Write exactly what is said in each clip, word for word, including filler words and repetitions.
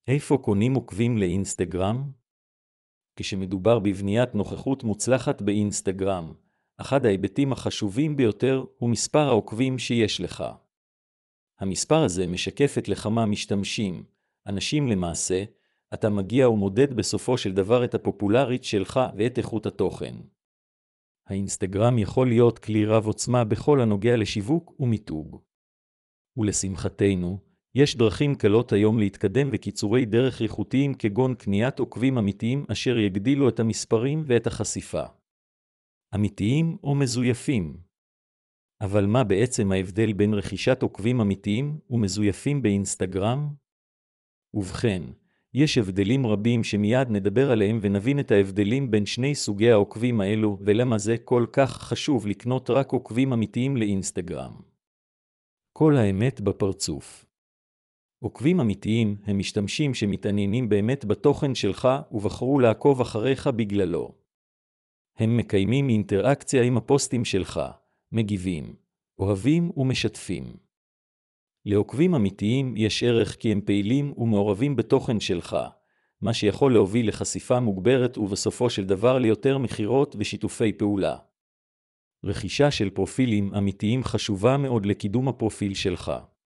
איפה קונים עוקבים לאינסטגרם? כשמדובר בבניית נוכחות מוצלחת באינסטגרם, אחד ההיבטים החשובים ביותר הוא מספר העוקבים שיש לך. המספר הזה משקף את לכמה משתמשים, אנשים למעשה, אתה מגיע ומודד בסופו של דבר את הפופולרית שלך ואת איכות התוכן. האינסטגרם יכול להיות כלי רב עוצמה בכל הנוגע לשיווק ומיתוג. ולשמחתנו, יש דרכים קלות היום להתקדם וקיצורי דרך איכותיים כגון קניית עוקבים אמיתיים אשר יגדילו את המספרים ואת החשיפה. אמיתיים או מזויפים. אבל מה בעצם ההבדל בין רכישת עוקבים אמיתיים ומזויפים באינסטגרם? ובכן, יש הבדלים רבים שמיד נדבר עליהם ונבין את ההבדלים בין שני סוגי העוקבים האלו ולמה זה כל כך חשוב לקנות רק עוקבים אמיתיים לאינסטגרם. כל האמת בפרצוף. עוקבים אמיתיים הם משתמשים שמתעניינים באמת בתוכן שלך ובחרו לעקוב אחריך בגללו. הם מקיימים אינטראקציה עם הפוסטים שלך, מגיבים, אוהבים ומשתפים. לעוקבים אמיתיים יש ערך כי הם פעילים ומעורבים בתוכן שלך, מה שיכול להוביל לחשיפה מוגברת ובסופו של דבר ליותר מחירות ושיתופי פעולה. רכישה של פרופילים אמיתיים חשובה מאוד לקידום הפרופיל שלך.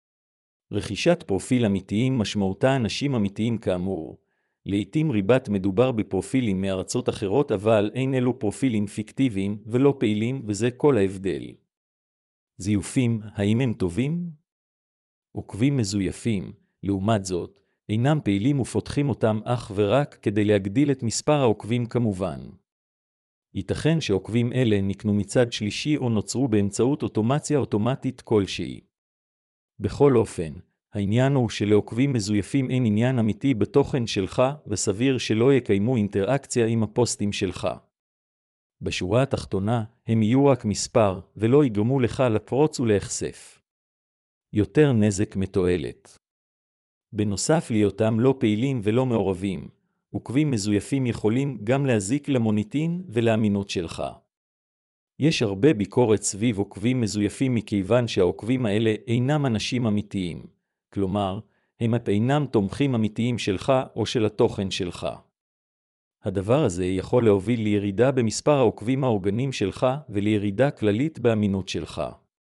רכישת פרופיל אמיתיים משמעותה אנשים אמיתיים כאמור. לעתים ריבת מדובר בפרופילים מארצות אחרות אבל אין אלו פרופילים פיקטיביים ולא פעילים וזה כל ההבדל. זיופים, האם הם טובים? עוקבים מזויפים, לעומת זאת, אינם פעילים ופותחים אותם אך ורק כדי להגדיל את מספר העוקבים כמובן. ייתכן שעוקבים אלה נקנו מצד שלישי או נוצרו באמצעות אוטומציה אוטומטית כלשהי. בכל אופן, העניין הוא שלעוקבים מזויפים אין עניין אמיתי בתוכן שלך וסביר שלא יקיימו אינטראקציה עם הפוסטים שלך. בשורה התחתונה, הם יהיו רק מספר ולא יגרמו לך לפרוץ ולהחשף. יותר נזק מתועלת. בנוסף להיותם לא פעילים ולא מעורבים, עוקבים מזויפים יכולים גם להזיק למוניטין ולאמינות שלך. יש הרבה ביקורת סביב עוקבים מזויפים מכיוון שהעוקבים האלה אינם אנשים אמיתיים, כלומר, הם אינם תומכים אמיתיים שלך או של התוכן שלך. הדבר הזה יכול להוביל לירידה במספר העוקבים האורגניים שלך ולירידה כללית באמינות שלך.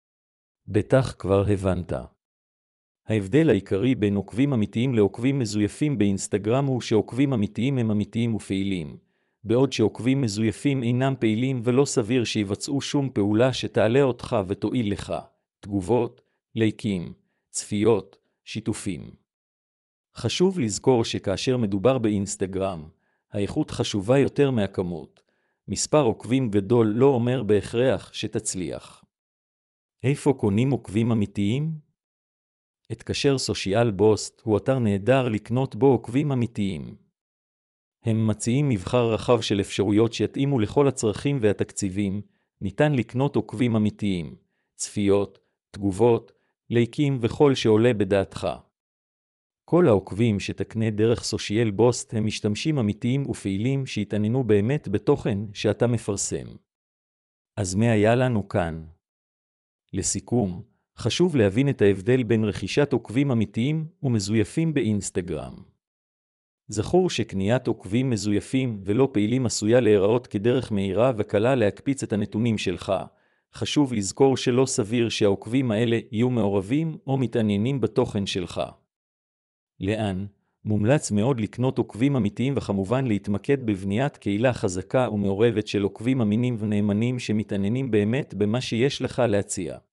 בטח כבר הבנת. ההבדל העיקרי בין עוקבים אמיתיים לעוקבים מזויפים באינסטגרם הוא שעוקבים אמיתיים הם אמיתיים ופעילים, בעוד שעוקבים מזויפים אינם פעילים ולא סביר שיבצעו שום פעולה שתעלה אותך ותועיל לך, תגובות, לייקים, צפיות, שיתופים. חשוב לזכור שכאשר מדובר באינסטגרם, האיכות חשובה יותר מהכמות. מספר עוקבים גדול לא אומר בהכרח שתצליח. איפה קונים עוקבים אמיתיים? התקשר סושיאל בוסט הוא אתר נהדר לקנות בו עוקבים אמיתיים. הם מציעים מבחר רחב של אפשרויות שיתאימו לכל הצרכים והתקציבים, ניתן לקנות עוקבים אמיתיים, צפיות, תגובות, לייקים וכל שעולה בדעתך. כל העוקבים שתקנה דרך סושיאל בוסט הם משתמשים אמיתיים ופעילים שהתעניינו באמת בתוכן שאתה מפרסם. אז מה היה לנו כאן? לסיכום, חשוב להבין את ההבדל בין רכישת עוקבים אמיתיים ומזויפים באינסטגרם. זכור שקניית עוקבים מזויפים ולא פעילים עשויה להיראות כדרך מהירה וקלה להקפיץ את הנתונים שלך. חשוב לזכור שלא סביר שהעוקבים האלה יהיו מעורבים או מתעניינים בתוכן שלך. לאן? מומלץ מאוד לקנות עוקבים אמיתיים וכמובן להתמקד בבניית קהילה חזקה ומעורבת של עוקבים אמינים ונאמנים שמתעניינים באמת במה שיש לך להציע.